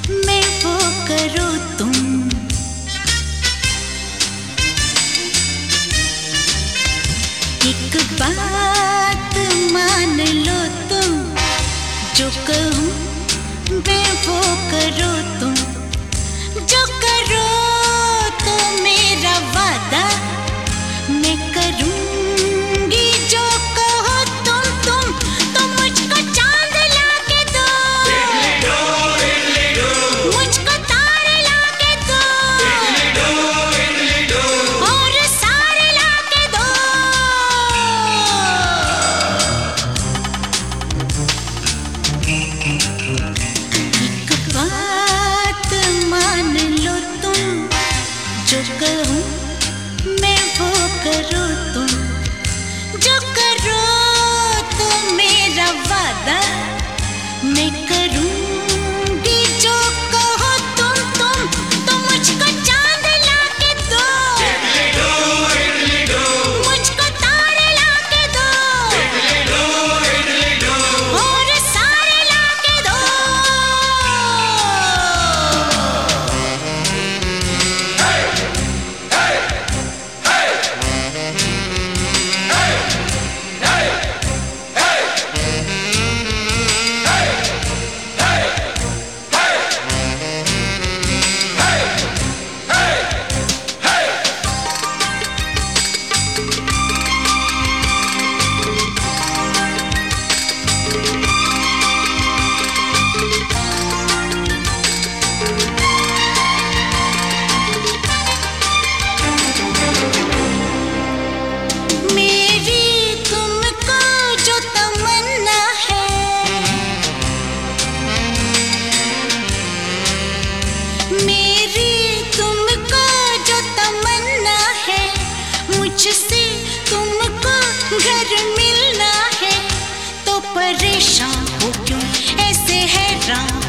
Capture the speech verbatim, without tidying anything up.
मैं वो करो तुम। एक बात मान लो तुम, जो कहूँ मैं वो करो तुम। जो करो तो मेरा वादा मैं करूँगी, जो कहो तुम तुम तो मुझको चांद लाके दो, मुझको तारे लाके दो, और सारे लाके दो। एक बात मान लो तुम, जो कहूँ मैं वो करो तुम। जो करो तो मेरा वादा मैं करूँगी, जो कहो तुम तुम तो मुझको चांद लाके दो, मुझको तारे लाके दो, और सारे लाके दो। मुझसे तुमको घर मिलना है, तो परेशान हो क्यों ऐसे हैरान।